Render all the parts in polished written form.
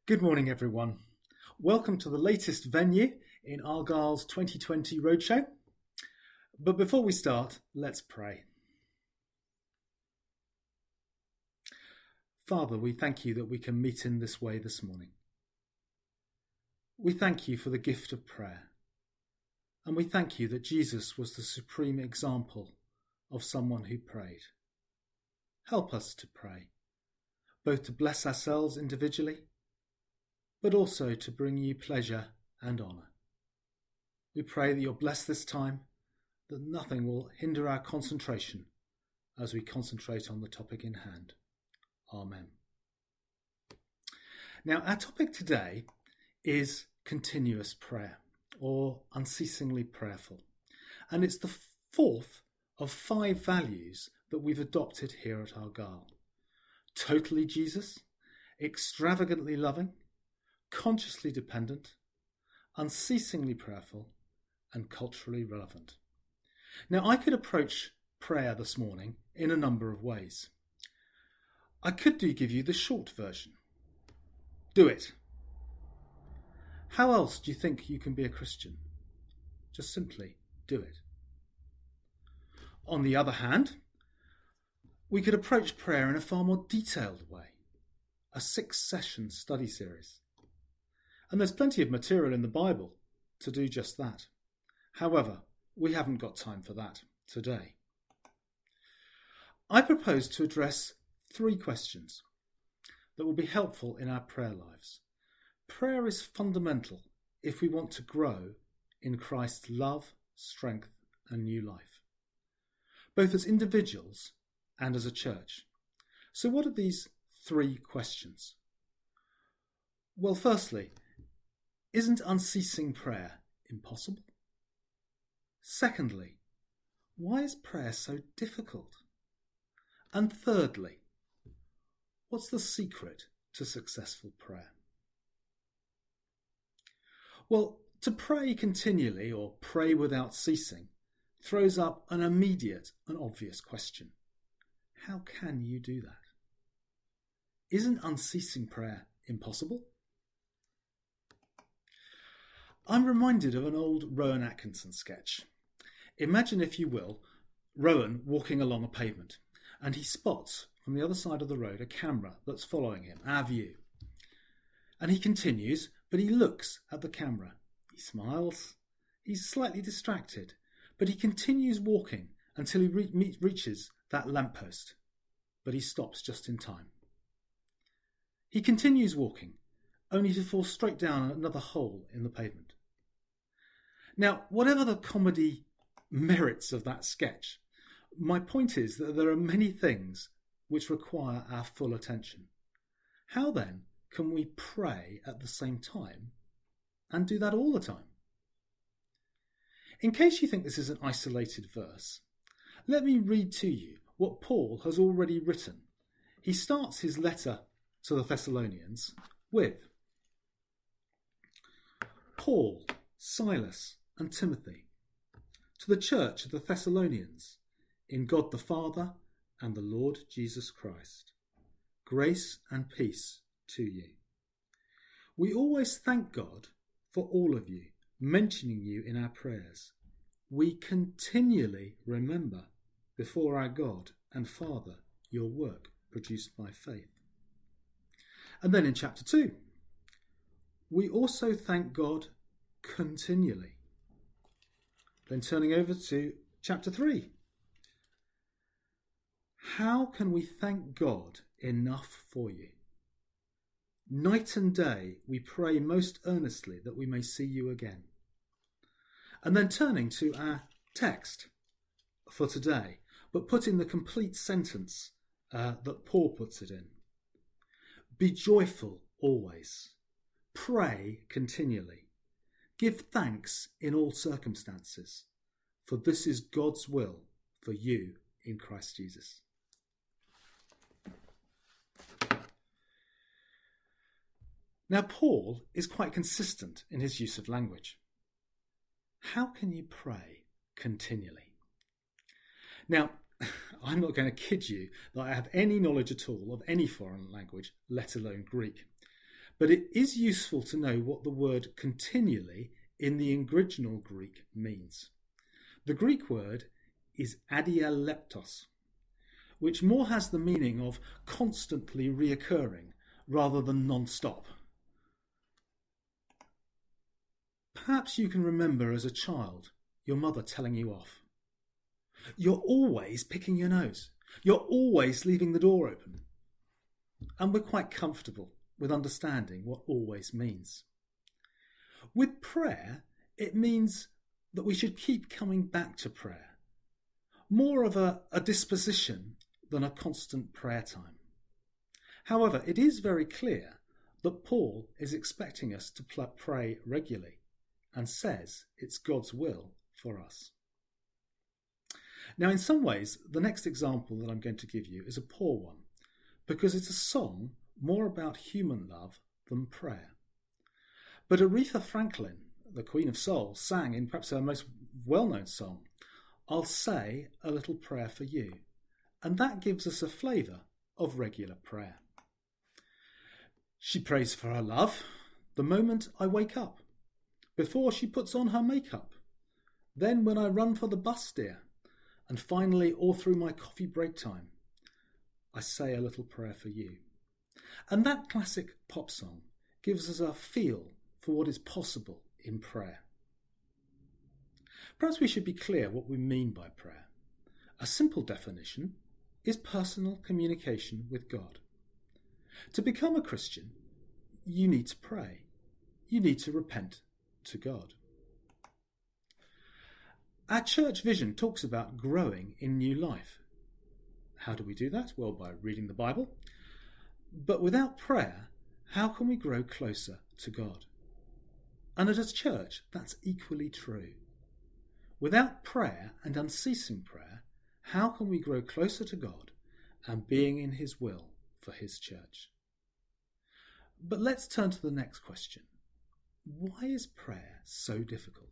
Good morning, everyone. Welcome to the latest venue in Argyle's 2020 Roadshow. But before we start, let's pray. Father, we thank you that we can meet in this way this morning. We thank you for the gift of prayer. And we thank you that Jesus was the supreme example of someone who prayed. Help us to pray, both to bless ourselves individually, but also to bring you pleasure and honour. We pray that you'll bless this time, that nothing will hinder our concentration as we concentrate on the topic in hand. Amen. Now, our topic today is continuous prayer, or unceasingly prayerful. And it's the fourth of 5 values that we've adopted here at Argyle. Totally Jesus, extravagantly loving, consciously dependent, unceasingly prayerful, and culturally relevant. Now, I could approach prayer this morning in a number of ways. I could give you the short version. Do it. How else do you think you can be a Christian? Just simply do it. On the other hand, we could approach prayer in a far more detailed way, a 6-session study series. And there's plenty of material in the Bible to do just that. However, we haven't got time for that today. I propose to address 3 questions that will be helpful in our prayer lives. Prayer is fundamental if we want to grow in Christ's love, strength, and new life, both as individuals and as a church. So what are these 3 questions? Well, firstly, isn't unceasing prayer impossible? Secondly, why is prayer so difficult? And thirdly, what's the secret to successful prayer? Well, to pray continually or pray without ceasing throws up an immediate and obvious question. How can you do that? Isn't unceasing prayer impossible? I'm reminded of an old Rowan Atkinson sketch. Imagine, if you will, Rowan walking along a pavement, and he spots from the other side of the road a camera that's following him, our view. And he continues, but he looks at the camera. He smiles. He's slightly distracted, but he continues walking until he reaches that lamppost. But he stops just in time. He continues walking, only to fall straight down another hole in the pavement. Now, whatever the comedy merits of that sketch, my point is that there are many things which require our full attention. How then can we pray at the same time and do that all the time? In case you think this is an isolated verse, let me read to you what Paul has already written. He starts his letter to the Thessalonians with, Paul, Silas, and Timothy, to the church of the Thessalonians, in God the Father and the Lord Jesus Christ. Grace and peace to you. We always thank God for all of you, mentioning you in our prayers. We continually remember before our God and Father your work produced by faith. And then in chapter 2, we also thank God continually. Then turning over to chapter 3. How can we thank God enough for you? Night and day we pray most earnestly that we may see you again. And then turning to our text for today, but put in the complete sentence that Paul puts it in. Be joyful always. Pray continually. Give thanks in all circumstances, for this is God's will for you in Christ Jesus. Now, Paul is quite consistent in his use of language. How can you pray continually? Now, I'm not going to kid you that I have any knowledge at all of any foreign language, let alone Greek. but it is useful to know what the word continually in the original Greek means. The Greek word is adialeptos, which more has the meaning of constantly reoccurring rather than non-stop. Perhaps you can remember as a child your mother telling you off. You're always picking your nose. You're always leaving the door open. And we're quite comfortable with understanding what always means. With prayer, it means that we should keep coming back to prayer. More of a disposition than a constant prayer time. However, it is very clear that Paul is expecting us to pray regularly and says it's God's will for us. Now, in some ways, the next example that I'm going to give you is a poor one, because it's a song more about human love than prayer. But Aretha Franklin, the Queen of Soul, sang in perhaps her most well-known song, "I'll Say a Little Prayer for You," and that gives us a flavour of regular prayer. She prays for her love the moment I wake up, before she puts on her makeup, then when I run for the bus, dear, and finally all through my coffee break time, I say a little prayer for you. And that classic pop song gives us a feel for what is possible in prayer. Perhaps we should be clear what we mean by prayer. A simple definition is personal communication with God. To become a Christian, you need to pray. You need to repent to God. Our church vision talks about growing in new life. How do we do that? Well, by reading the Bible. But without prayer, how can we grow closer to God? And as a church, that's equally true. Without prayer and unceasing prayer, how can we grow closer to God and being in His will for His church? But let's turn to the next question. Why is prayer so difficult?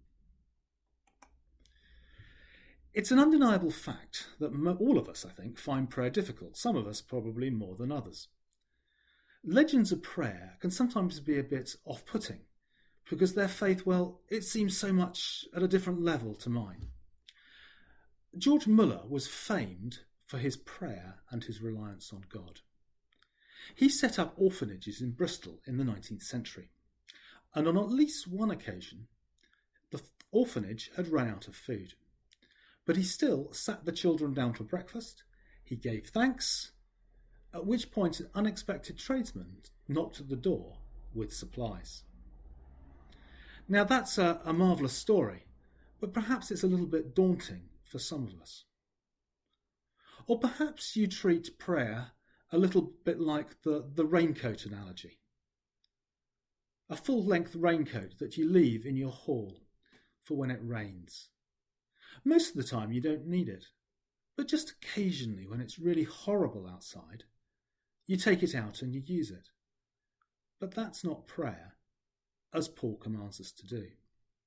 It's an undeniable fact that all of us, I think, find prayer difficult, some of us probably more than others. Legends of prayer can sometimes be a bit off-putting because their faith, well, it seems so much at a different level to mine. George Muller was famed for his prayer and his reliance on God. He set up orphanages in Bristol in the 19th century, and on at least one occasion, the orphanage had run out of food. But he still sat the children down for breakfast, he gave thanks, at which point an unexpected tradesman knocked at the door with supplies. Now that's a marvellous story, but perhaps it's a little bit daunting for some of us. Or perhaps you treat prayer a little bit like the raincoat analogy. A full-length raincoat that you leave in your hall for when it rains. Most of the time you don't need it, but just occasionally when it's really horrible outside, you take it out and you use it. But that's not prayer, as Paul commands us to do.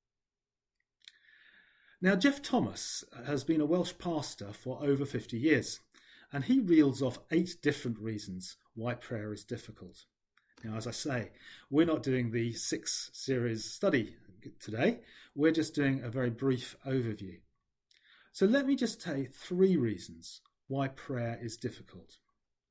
Now, Jeff Thomas has been a Welsh pastor for over 50 years, and he reels off 8 different reasons why prayer is difficult. Now, as I say, we're not doing the 6-series study today, we're just doing a very brief overview. So let me just tell you 3 reasons why prayer is difficult.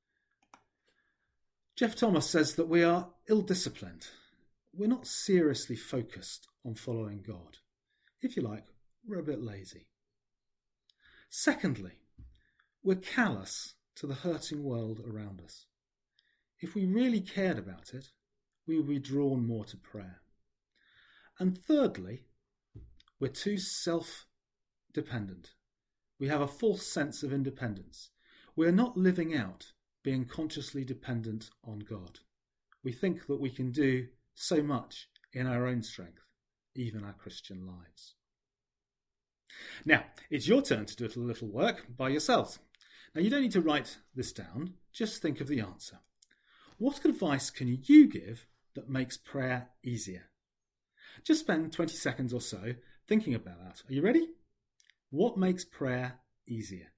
Jeff Thomas says that we are ill-disciplined. We're not seriously focused on following God. If you like, we're a bit lazy. Secondly, we're callous to the hurting world around us. If we really cared about it, we would be drawn more to prayer. And thirdly, we're too self-dependent. We have a false sense of independence. We're not living out being consciously dependent on God. We think that we can do so much in our own strength, even our Christian lives. Now, it's your turn to do a little work by yourselves. Now, you don't need to write this down, just think of the answer. What advice can you give that makes prayer easier? Just spend 20 seconds or so thinking about that. Are you ready? What makes prayer easier?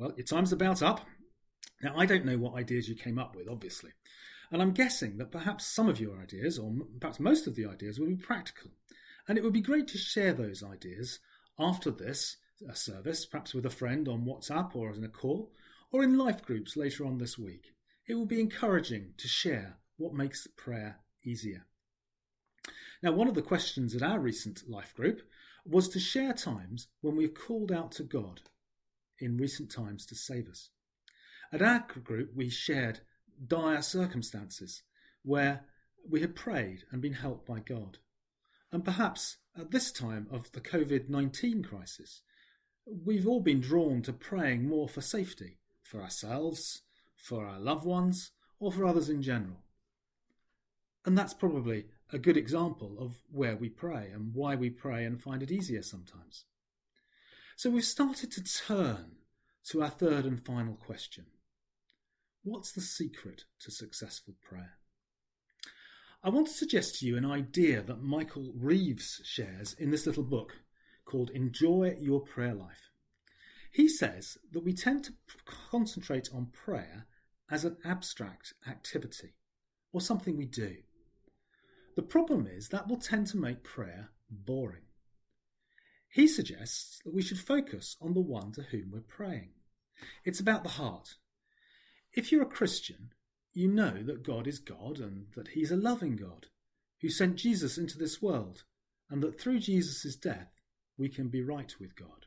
Well, your time's about up. Now, I don't know what ideas you came up with, obviously, and I'm guessing that perhaps some of your ideas, or perhaps most of the ideas, will be practical. And it would be great to share those ideas after this service, perhaps with a friend on WhatsApp or in a call, or in life groups later on this week. It will be encouraging to share what makes prayer easier. Now, one of the questions at our recent life group was to share times when we've called out to God in recent times to save us. At our group, we shared dire circumstances where we had prayed and been helped by God. And perhaps at this time of the COVID-19 crisis, we've all been drawn to praying more for safety, for ourselves, for our loved ones, or for others in general. And that's probably a good example of where we pray and why we pray and find it easier sometimes. So we've started to turn to our third and final question. What's the secret to successful prayer? I want to suggest to you an idea that Michael Reeves shares in this little book called Enjoy Your Prayer Life. He says that we tend to concentrate on prayer as an abstract activity or something we do. The problem is that will tend to make prayer boring. He suggests that we should focus on the one to whom we're praying. It's about the heart. If you're a Christian, you know that God is God and that he's a loving God who sent Jesus into this world, and that through Jesus' death we can be right with God.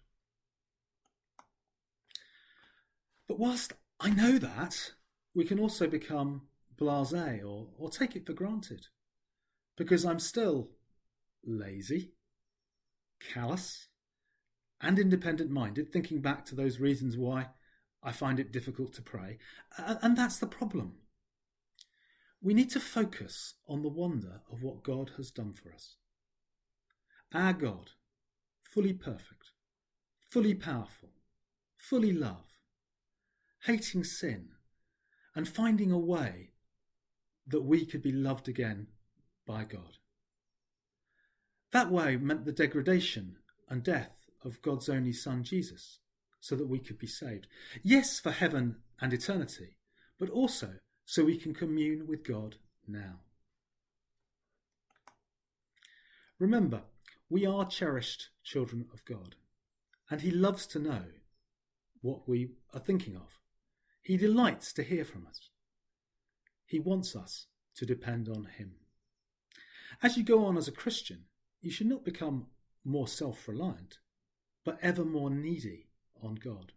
But whilst I know that, we can also become blasé or take it for granted, because I'm still lazy, callous, and independent-minded, thinking back to those reasons why I find it difficult to pray. And that's the problem. We need to focus on the wonder of what God has done for us. Our God, fully perfect, fully powerful, fully love, hating sin, and finding a way that we could be loved again by God. That way meant the degradation and death of God's only Son, Jesus, so that we could be saved. Yes, for heaven and eternity, but also so we can commune with God now. Remember, we are cherished children of God, and he loves to know what we are thinking of. He delights to hear from us. He wants us to depend on him. As you go on as a Christian, you should not become more self-reliant, but ever more needy on God.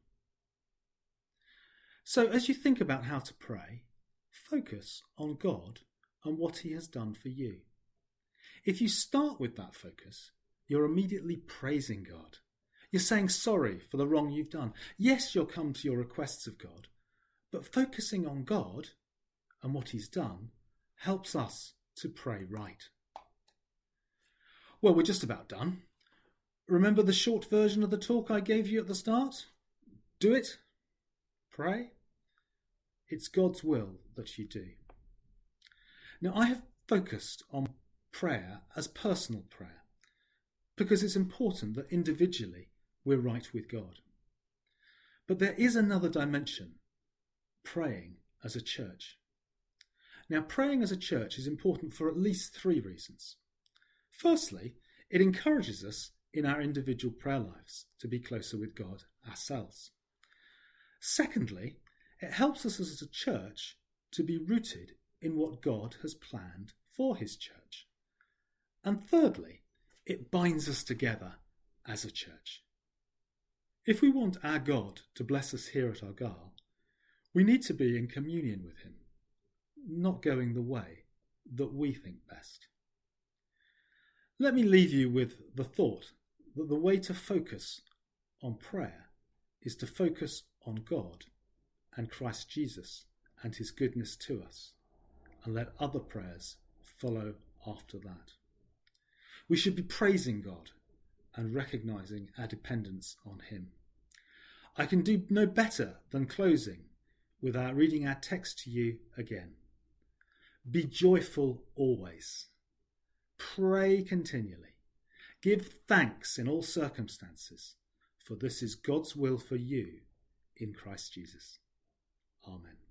So as you think about how to pray, focus on God and what he has done for you. If you start with that focus, you're immediately praising God. You're saying sorry for the wrong you've done. Yes, you'll come to your requests of God, but focusing on God and what he's done helps us to pray right. Well, we're just about done. Remember the short version of the talk I gave you at the start? Do it. Pray. It's God's will that you do. Now, I have focused on prayer as personal prayer because it's important that individually we're right with God. But there is another dimension, praying as a church. Now, praying as a church is important for at least 3 reasons. Firstly, it encourages us in our individual prayer lives to be closer with God ourselves. Secondly, it helps us as a church to be rooted in what God has planned for his church. And thirdly, it binds us together as a church. If we want our God to bless us here at Argyle, we need to be in communion with him, not going the way that we think best. Let me leave you with the thought that the way to focus on prayer is to focus on God and Christ Jesus and his goodness to us, and let other prayers follow after that. We should be praising God and recognising our dependence on him. I can do no better than closing with reading our text to you again. Be joyful always. Pray continually. Give thanks in all circumstances, for this is God's will for you in Christ Jesus. Amen.